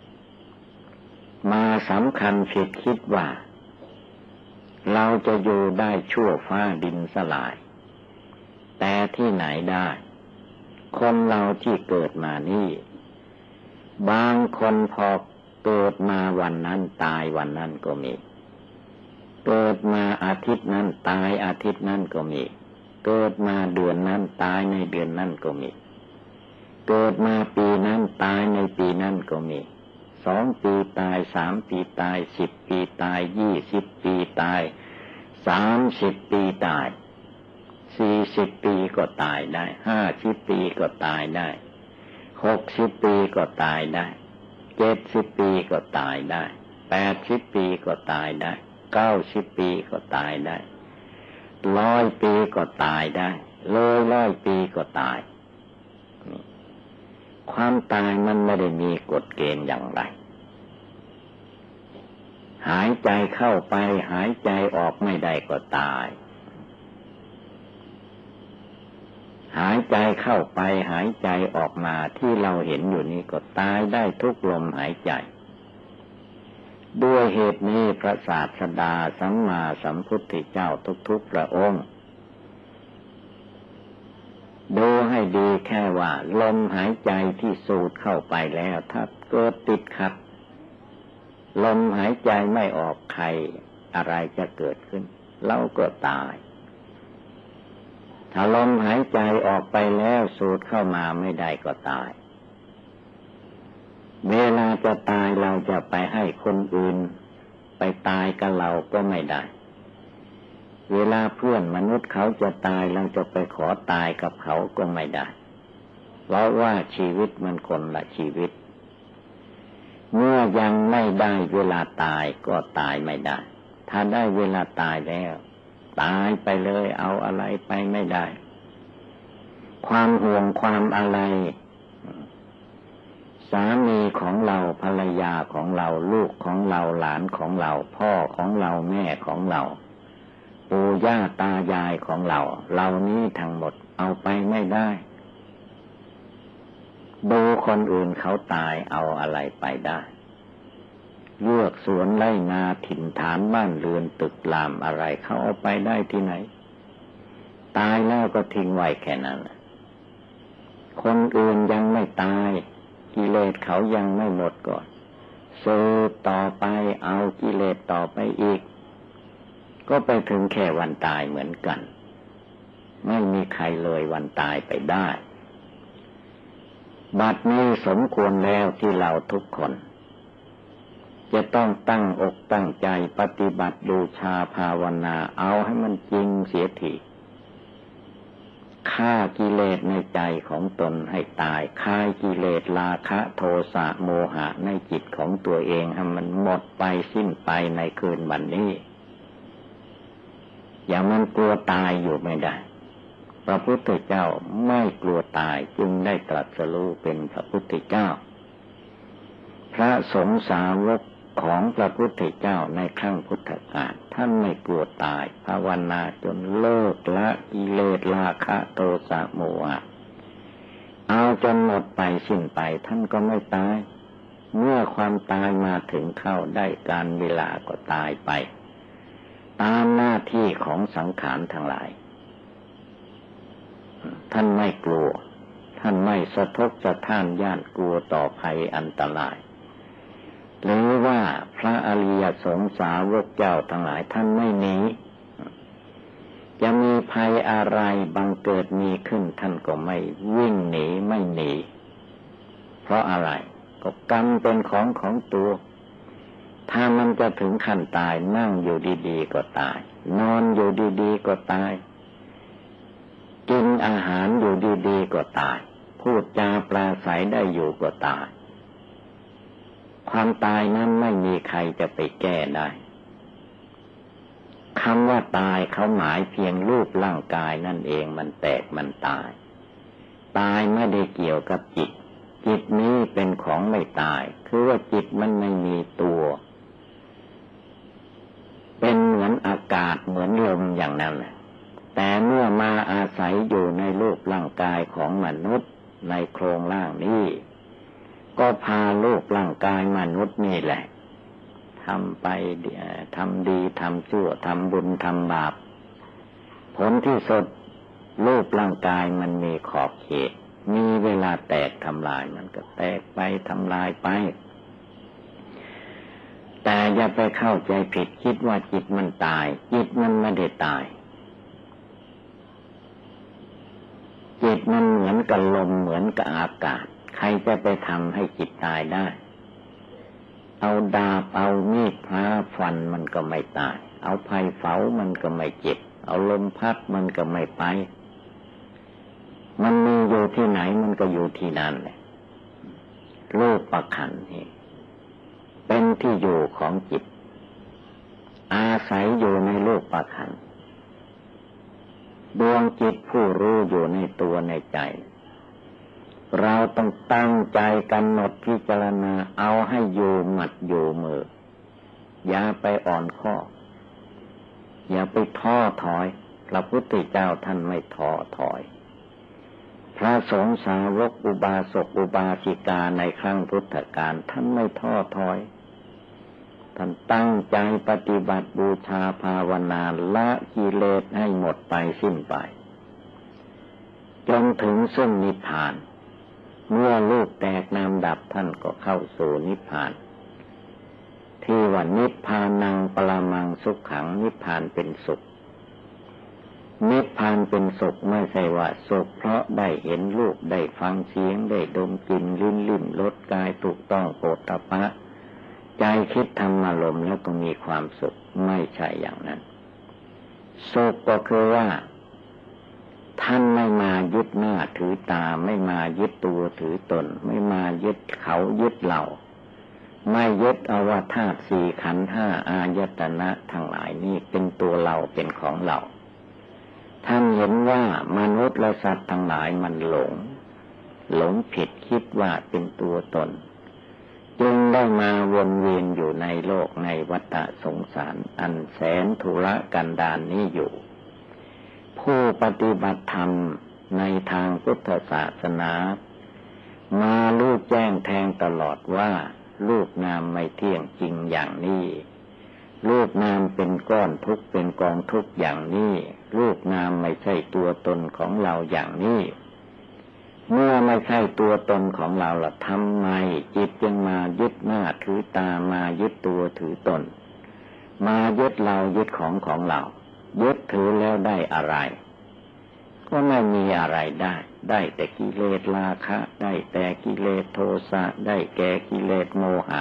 มาสำคัญผิดคิดว่าเราจะอยู่ได้ชั่วฟ้าดินสลายแต่ที่ไหนได้คนเราที่เกิดมานี่บางคนพอเกิดมาวันนั้นตายวันนั้นก็มีเกิดมาอาทิตย์นั้นตายอาทิตย์นั้นก็มีเกิดมาเดือนนั้นตายในเดือนนั้นก็มีเกิดมาปีนั้นตายในปีนั้นก็มี2 ปีตาย3 ปีตาย10 ปีตาย20 ปีตาย30 ปีตาย40 ปีก็ตายได้50 ปีก็ตายได้60 ปีก็ตายได้70 ปีก็ตายได้80 ปีก็ตายได้90 ปีก็ตายได้100 ปีก็ตายได้100 ปีก็ตายความตายมันไม่ได้มีกฎเกณฑ์อย่างไรหายใจเข้าไปหายใจออกไม่ได้ก็ตายหายใจเข้าไปหายใจออกมาที่เราเห็นอยู่นี้ก็ตายได้ทุกลมหายใจด้วยเหตุนี้พระศาสดาสัมมาสัมพุทธเจ้าทุกๆพระองค์ดูให้ดีแค่ว่าลมหายใจที่สูดเข้าไปแล้วถ้าเกิดติดขัดลมหายใจไม่ออกใครอะไรจะเกิดขึ้นเราก็ตายถ้าลมหายใจออกไปแล้วสูดเข้ามาไม่ได้ก็ตายเวลาจะตายเราจะไปให้คนอื่นไปตายกับเราก็ไม่ได้เวลาเพื่อนมนุษย์เขาจะตายเราจะไปขอตายกับเขาก็ไม่ได้เพราะว่าชีวิตมันคนละชีวิตเมื่อยังไม่ได้เวลาตายก็ตายไม่ได้ถ้าได้เวลาตายแล้วตายไปเลยเอาอะไรไปไม่ได้ความห่วงความอะไรสามีของเราภรรยาของเราลูกของเราหลานของเราพ่อของเราแม่ของเราปู่ย่าตายายของเราเหล่านี้ทั้งหมดเอาไปไม่ได้ดูคนอื่นเขาตายเอาอะไรไปได้เลือกสวนไร่นาถิ่นฐานบ้านเรือนตึกรามอะไรเขาเอาไปได้ที่ไหนตายแล้วก็ทิ้งไว้แค่นั้นคนอื่นยังไม่ตายกิเลสเขายังไม่หมดก่อนสืบต่อไปเอากิเลสต่อไปอีกก็ไปถึงแค่วันตายเหมือนกันไม่มีใครเลยวันตายไปได้บัดนี้สมควรแล้วที่เราทุกคนจะต้องตั้งอกตั้งใจปฏิบัติบูชาภาวนาเอาให้มันจริงเสียทีฆ่ากิเลสในใจของตนให้ตายคายกิเลสราคะโทสะโมหะในจิตของตัวเองให้มันหมดไปสิ้นไปในคืนวันนี้อย่ามันกลัวตายอยู่ไม่ได้พระพุทธเจ้าไม่กลัวตายจึงได้ตรัสรู้เป็นพระพุทธเจ้าพระสงฆ์สาวกของพระพุทธเจ้าในครั้งพุทธกาลท่านไม่กลัวตายภาวนาจนเลิกละกิเลสราคะโทสะโมหะเอาจนหมดไปสิ้นไปท่านก็ไม่ตายเมื่อความตายมาถึงเข้าได้การเวลาก็ตายไปตามหน้าที่ของสังขารทั้งหลายท่านไม่กลัวท่านไม่สะทกสะท้านย่านกลัวต่อภัยอันตรายหรือว่าพระอริยสงฆ์สาวกเจ้าทั้งหลายท่านไม่หนีจะมีภัยอะไรบังเกิดมีขึ้นท่านก็ไม่วิ่งหนีไม่หนีเพราะอะไรก็กรรมเป็นของตัวถ้ามันจะถึงขั้นตายนั่งอยู่ดีๆก็ตายนอนอยู่ดีๆก็ตายกินอาหารอยู่ดีๆก็ตายพูดจาปราศัยได้อยู่ก็ตายความตายนั้นไม่มีใครจะไปแก้ได้คำว่าตายเขาหมายเพียงรูปร่างกายนั่นเองมันแตกมันตายตายไม่ได้เกี่ยวกับจิตจิตนี้เป็นของไม่ตายคือว่าจิตมันไม่มีตัวเป็นเหมือนอากาศเหมือนลมอย่างนั้นแหละแต่เมื่อมาอาศัยอยู่ในรูปร่างกายของมนุษย์ในโครงร่างนี้ก็พารูปร่างกายมนุษย์นี่แหละทำไปทำดีทำชั่วทำบุญทำบาปผลที่สุดรูปร่างกายมันมีขอบเขตมีเวลาแตกทำลายมันก็แตกไปทำลายไปแต่อย่าไปเข้าใจผิดคิดว่าจิตมันตายจิตมันไม่ได้ตายจิตมันเหมือนกับลมเหมือนกับอากาศใครจะไปทำให้จิตตายได้เอาดาบเอามีดพระฟันมันก็ไม่ตายเอาไฟเผามันก็ไม่เจ็บเอาลมพัดมันก็ไม่ไปมันมีอยู่ที่ไหนมันก็อยู่ที่นั่นแหละรูปขันธ์นี่เป็นที่อยู่ของจิตอาศัยอยู่ในรูปขันธ์ดวงจิตผู้รู้อยู่ในตัวในใจเราต้องตั้งใจกำหนดพิจารณาเอาให้อยู่หมัดอยู่มืออย่าไปอ่อนข้ออย่าไปท้อถอยพระพุทธเจ้าท่านไม่ท้อถอยพระสงฆ์สาวกอุบาสกอุบาสิกาในครั้งพุทธกาลท่านไม่ท้อถอยท่านตั้งใจปฏิบัติบูชาภาวนาละกิเลสให้หมดไปสิ้นไปจนถึงซึ่งนิพพานเมื่อลูกแตกน้ำดับท่านก็เข้าสู่นิพพานที่ว่านิพพานังปรมังสุขขังนิพพานเป็นสุขนิพพานเป็นสุขไม่ใช่ว่าสุขเพราะได้เห็นรูปได้ฟังเสียงได้ดมกลิ่นลิ้มรสกายถูกต้องโผฏฐัพพะใจคิดธรรมอารมณ์แล้วก็มีความสุขไม่ใช่อย่างนั้นสุขก็คือว่าท่านไม่มายึดหน้าถือตาไม่มายึดตัวถือตนไม่มายึดเขายึดเราไม่ยึดเอาว่าธาตุสี่ขันธ์ห้าอายตนะทั้งหลายนี้เป็นตัวเราเป็นของเราท่านเห็นว่ามนุษย์และสัตว์ทั้งหลายมันหลงผิดคิดว่าเป็นตัวตนจึงได้มาวนเวียนอยู่ในโลกในวัฏสงสารอันแสนทุรกันดารนี้อยู่ผู้ปฏิบัติธรรมในทางพุทธศาสนามารู้แจ้งแทงตลอดว่ารูปนามไม่เที่ยงจริงอย่างนี้รูปนามเป็นก้อนทุกข์เป็นกองทุกข์อย่างนี้รูปนามไม่ใช่ตัวตนของเราอย่างนี้เมื่อไม่ใช่ตัวตนของเราล่ะทำไมจิตจึงมายึดหน้าถือตามายึดตัวถือตนมายึดเรายึดของเรายึดถือแล้วได้อะไรก็ไม่มีอะไรได้แต่กิเลสราคะได้แต่กิเลสโทสะได้แก่กิเลสโมหะ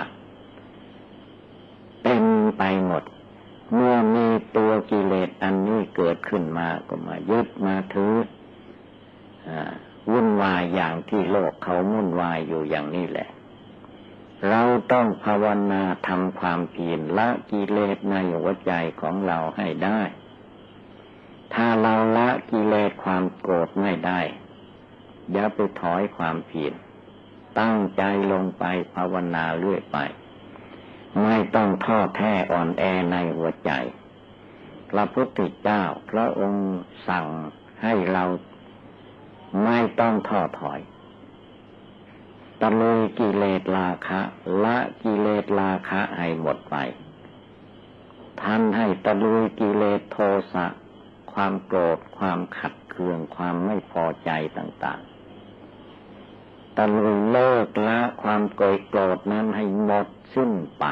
เต็มไปหมดเมื่อมีตัวกิเลสอันนี้เกิดขึ้นมาก็มายึดมาถือวุ่นวายอย่างที่โลกเขาวุ่นวายอยู่อย่างนี้แหละเราต้องภาวนาทำความเพียรละกิเลสในหัวใจของเราให้ได้ถ้าเราละกิเลสความโกรธไม่ได้อย่าไปถอยความเพียรตั้งใจลงไปภาวนาเรื่อยไปไม่ต้องท้อแท้อ่อนแอในหัวใจพระพุทธเจ้าพระองค์สั่งให้เราไม่ต้องท้อถอยตะลุยกิเลสราคะละกิเลสราคะให้หมดไปท่านให้ตะลุยกิเลสโทสะความโกรธความขัดเคืองความไม่พอใจต่างๆตะลุยเลิกละความโกรธนั้นให้หมดสิ้นไป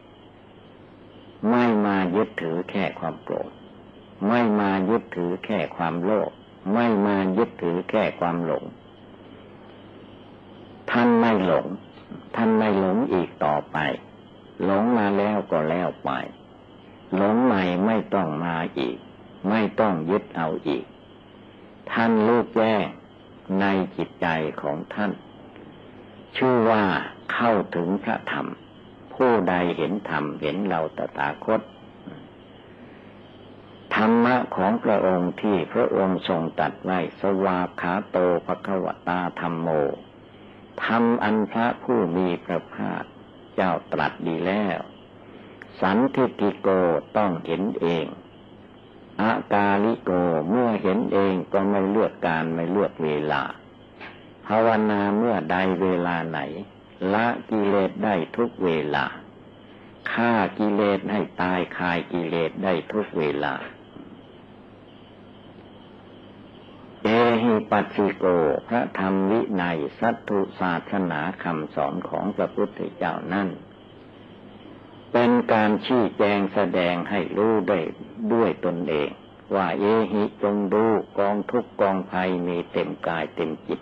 ไม่มายึดถือแค่ความโกรธไม่มายึดถือแค่ความโลภไม่มายึดถือแค่ความหลงท่านไม่หลงอีกต่อไปหลงมาแล้วก็แล้วไปหลงใหม่ไม่ต้องมาอีกไม่ต้องยึดเอาอีกท่านรู้แจ้งในจิตใจของท่านชื่อว่าเข้าถึงพระธรรมผู้ใดเห็นธรรมเห็นเราตถาคตธรรมะของพระองค์ที่พระองค์ทรงตรัสไว้สวากขาโตภควตาธัมโมธรรมอันพระผู้มีพระภาคเจ้าตรัสดีแล้วสันทิฏฐิโกต้องเห็นเองอากาลิโกเมื่อเห็นเองก็ไม่เลือกการไม่เลือกเวลาภาวนาเมื่อใดเวลาไหนละกิเลสได้ทุกเวลาฆ่ากิเลสให้ตายคายกิเลสได้ทุกเวลาเอหิปัสสิโกพระธรรมวินัยสัตถุศาสนาคำสอนของพระพุทธเจ้านั้นเป็นการชี้แจงแสดงให้รู้ด้วยตนเองว่าเอหิจงดูกองทุกข์กองภัยมีเต็มกายเต็มจิต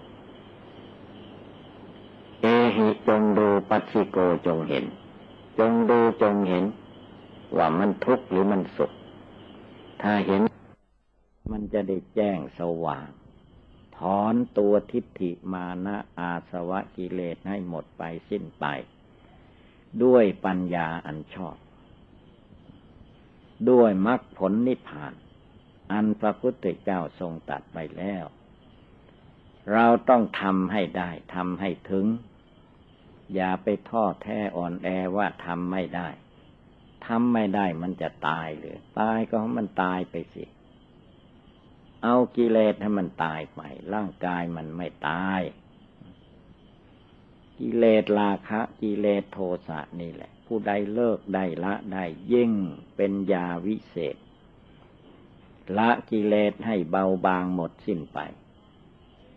เอหิจงดูปัสสิโกจงเห็นจงดูจงเห็นว่ามันทุกข์หรือมันสุขถ้าเห็นมันจะได้แจ้งสว่างถอนตัวทิฏฐิมานะอาสวะกิเลสให้หมดไปสิ้นไปด้วยปัญญาอันชอบด้วยมรรคผลนิพพานอันพระพุทธเจ้าทรงตรัสไปแล้วเราต้องทำให้ได้ทำให้ถึงอย่าไปท้อแท้อ่อนแอว่าทำไม่ได้มันจะตายหรือตายก็ให้มันตายไปสิเอากิเลสให้มันตายไปร่างกายมันไม่ตายกิเลสราคะกิเลสโทสะนี่แหละผู้ใดเลิกได้ละได้ยิ่งเป็นยาวิเศษละกิเลสให้เบาบางหมดสิ้นไป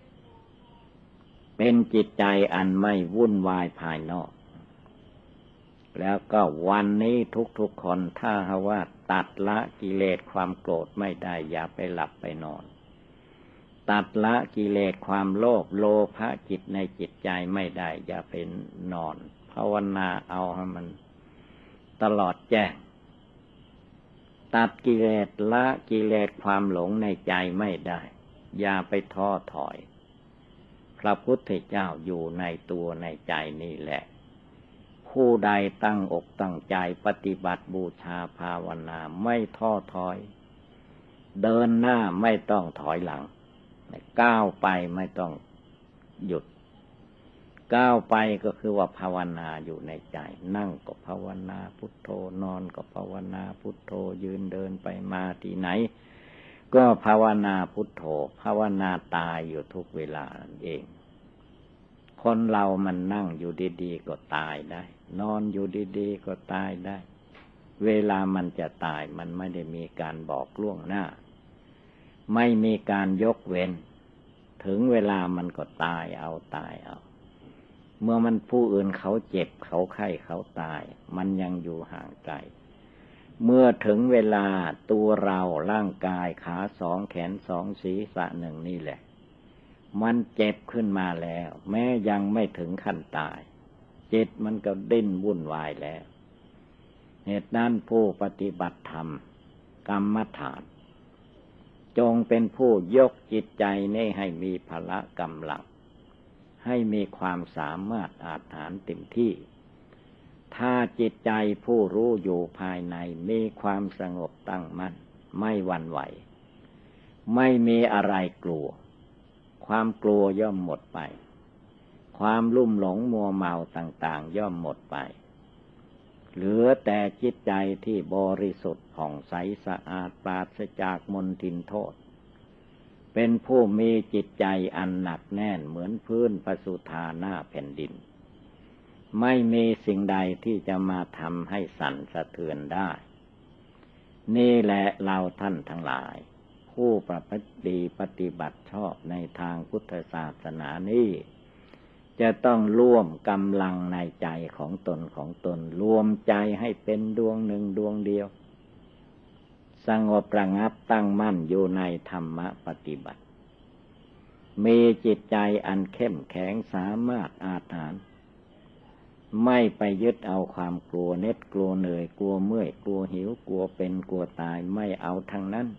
เป็นจิตใจอันไม่วุ่นวายภายนอกแล้วก็วันนี้ทุกๆคนถ้าว่าตัดละกิเลสความโกรธไม่ได้อย่าไปหลับไปนอนตัดละกิเลสความโลภโลภะจิตในจิตใจไม่ได้อย่าไปนอนภาวนาเอาให้มันตลอดแจ้งตัดกิเลสละกิเลสความหลงในใจไม่ได้อย่าไปท้อถอยพระพุทธเจ้าอยู่ในตัวในใจนี่แหละผู้ใดตั้งอกตั้งใจปฏิบัติบูชาภาวนาไม่ท้อถอยเดินหน้าไม่ต้องถอยหลังก้าวไปไม่ต้องหยุดก้าวไปก็คือว่าภาวนาอยู่ในใจนั่งก็ภาวนาพุทโธนอนก็ภาวนาพุทโธยืนเดินไปมาที่ไหนก็ภาวนาพุทโธภาวนาตายอยู่ทุกเวลาเองคนเรามันนั่งอยู่ดีๆก็ตายได้นอนอยู่ดีๆก็ตายได้เวลามันจะตายมันไม่ได้มีการบอกล่วงหน้าไม่มีการยกเว้นถึงเวลามันก็ตายเอาตายเอาเมื่อมันผู้อื่นเขาเจ็บเขาไข้เขาตายมันยังอยู่ห่างไกลเมื่อถึงเวลาตัวเราร่างกายขาสองแขนสองศีรษะหนึ่งนี่แหละมันเจ็บขึ้นมาแล้วแม้ยังไม่ถึงขั้นตายจิตมันก็ดิ้นวุ่นวายแล้วเหตุนั้นผู้ปฏิบัติธรรมกรรมฐานจงเป็นผู้ยกจิตใจนี้ให้มีพละกำลังให้มีความสามารถอาจหาญเต็มที่ถ้าจิตใจผู้รู้อยู่ภายในมีความสงบตั้งมั่นไม่หวั่นไหวไม่มีอะไรกลัวความกลัวย่อมหมดไปความลุ่มหลงมัวเมาต่างๆย่อมหมดไปเหลือแต่จิตใจที่บริสุทธิ์ผ่องใสสะอาดปราศจากมลทินโทษเป็นผู้มีจิตใจอันหนักแน่นเหมือนพื้นปสุธาหน้าแผ่นดินไม่มีสิ่งใดที่จะมาทำให้สั่นสะเทือนได้นี่แหละเราท่านทั้งหลายผู้ประพฤติดีปฏิบัติชอบในทางพุทธศาสนานี้จะต้องร่วมกำลังในใจของตนรวมใจให้เป็นดวงหนึ่งดวงเดียวสงบระงับตั้งมั่นอยู่ในธรรมปฏิบัติมีจิตใจอันเข้มแข็งสามารถอาจหาญไม่ไปยึดเอาความกลัวเหน็ดกลัวเหนื่อยกลัวเมื่อยกลัวหิวกลัวเป็นกลัวตายไม่เอาทั้งนั้น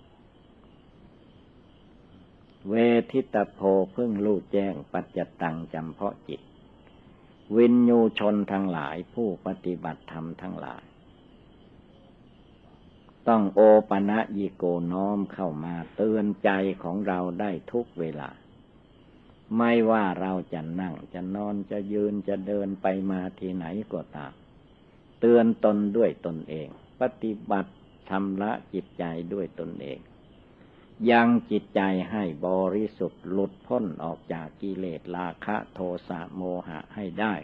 เวทิตโพพึ่งรู้แจ้งปัจจตังจำเพาะจิตวินยูชนทั้งหลายผู้ปฏิบัติธรรมทั้งหลายต้องโอปะนะยิโกน้อมเข้ามาเตือนใจของเราได้ทุกเวลาไม่ว่าเราจะนั่งจะนอนจะยืนจะเดินไปมาที่ไหนก็ตามเตือนตนด้วยตนเองปฏิบัติชำระจิตใจด้วยตนเองยังจิตใจให้บริสุทธิ์หลุดพ้นออกจากกิเลสราคะโทสะโมหะให้ได้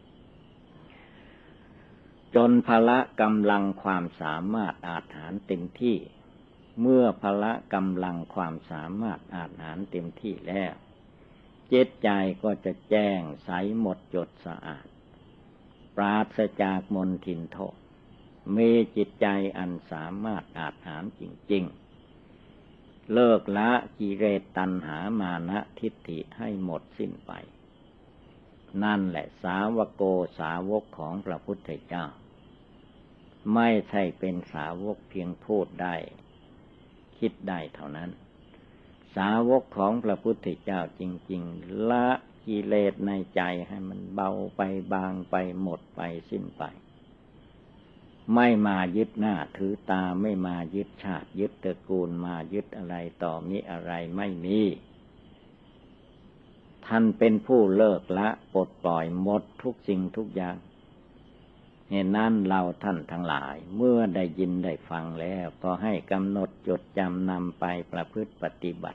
จนพละกำลังความสามารถอาจหาญเต็มที่เมื่อพละกำลังความสามารถอาจหาญเต็มที่แล้วจิตใจก็จะแจ้งใสหมดจดสะอาดปราศจากมลทินโทษมีจิตใจอันสามารถอาจหาญจริงๆเลิกละกิเลสตัณหามานะทิฏฐิให้หมดสิ้นไปนั่นแหละสาวโกสาวกของพระพุทธเจ้าไม่ใช่เป็นสาวกเพียงพูดได้คิดได้เท่านั้นสาวกของพระพุทธเจ้าจริงๆละกิเลสในใจให้มันเบาไปบางไปหมดไปสิ้นไปไม่มายึดหน้าถือตาไม่มายึดชาติยึดตระกูลมายึดอะไรต่อมิอะไรไม่มีท่านเป็นผู้เลิกละปลดปล่อยหมดทุกสิ่งทุกอย่างเหตุนั้นเราท่านทั้งหลายเมื่อได้ยินได้ฟังแล้วก็ให้กำหนดจดจำนำไปประพฤติปฏิบัติ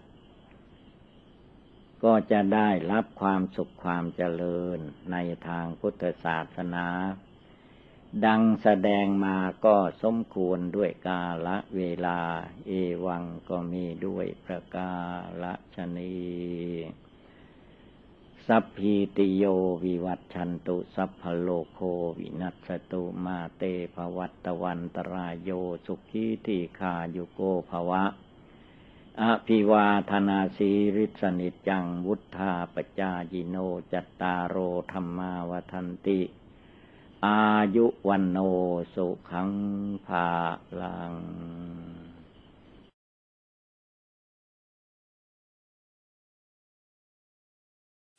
ก็จะได้รับความสุขความเจริญในทางพุทธศาสนาดังแสดงมาก็สมควรด้วยกาลเวลาเอวังก็มีด้วยประกาศชนีสัพพิติโยวิวัตชันตุสัพพโลกโควินัสตุมาเตภวัตวันตรายโยสุขีติขายุโกภวะอภิวาทนาสีริสนิจจังวุธาปจายิโนจัตตารโอธรรมาวทันติอายุวันโนสุขังภาลัง